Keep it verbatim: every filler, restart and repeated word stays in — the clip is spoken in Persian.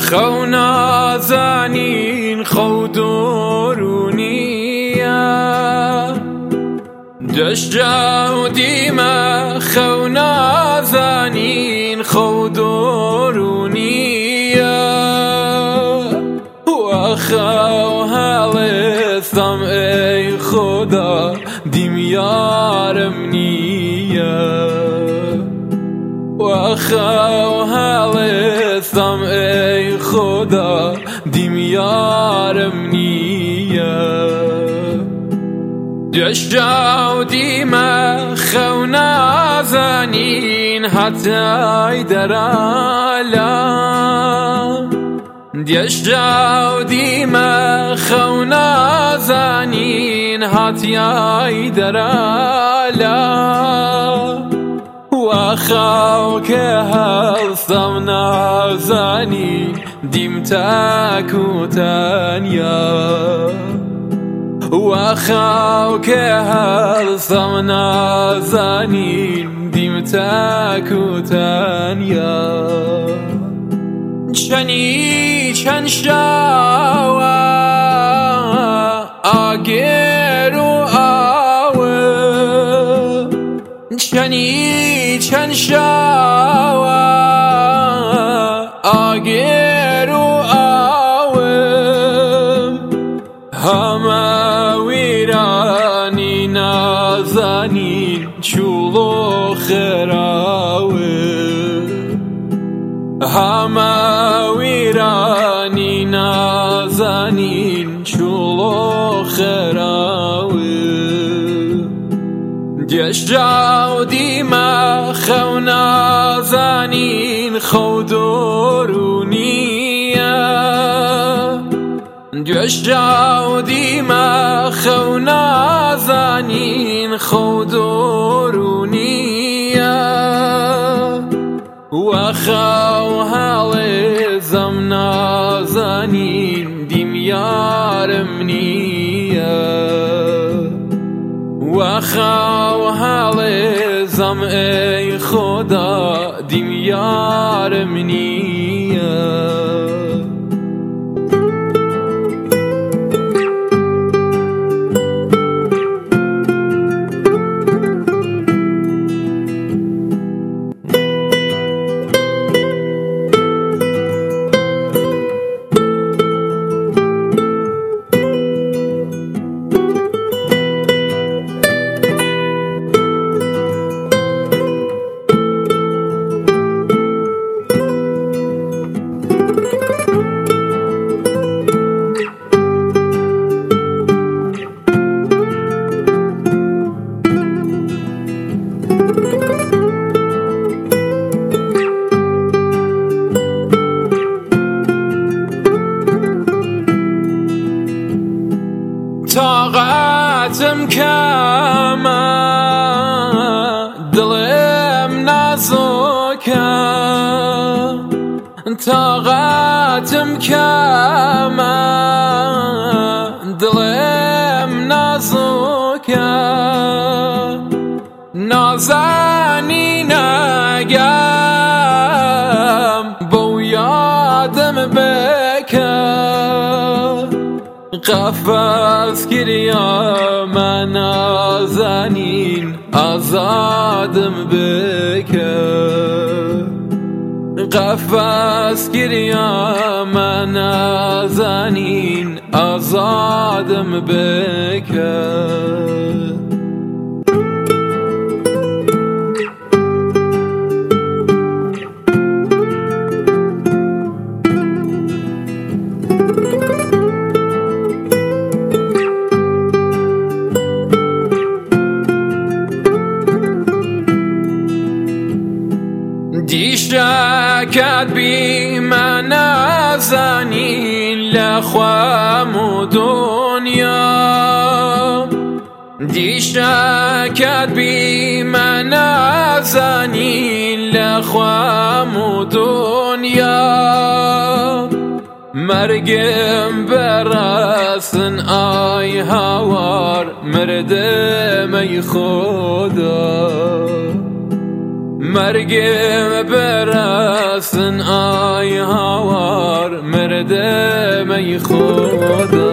خو نازانین خو دورونیه دشجا و دیمه خو نازانین خو دورونیه و خو هلثم ای خدا دیم یارم نیه و خو هلثم ای خدا دیم یارم نیه دشجا و دیمه خو نازانین حتی درالا دشجا و دیمه خو نازانین حتی درالا و خو که هستم نازانی دیم تک و تنیا و خو که هستم نازانی دیم تک و تنیا چنی چند شاوه آگر و آوه چنی چند شاوه آگر و آوه همه ویرانی نازانین چولو خراوه همه ویرانی نازانین چولو خراوه دشجا و دیمه خو نازانین خو دورونیه دشجا و دیمه خو نازانین خو دورونیه و خو هلزم نازانین دیم یارم نیه و خو هلزم ای خدا دیم یارم نیه طاقتم کمه دلم نازکه طاقتم کمه دلم نازکه نازنین اگم بو یادم بکه قفص گریا من نازنین آزادم بکه قفص گریا من نازنین آزادم بکه دیشکت بی من نازنین لخوام و دنیا دیشکت بی من نازنین لخوام و دنیا مرگم برسن آی هوار مردم ای خدا مرگم برسن آی هاوار مرده می خدا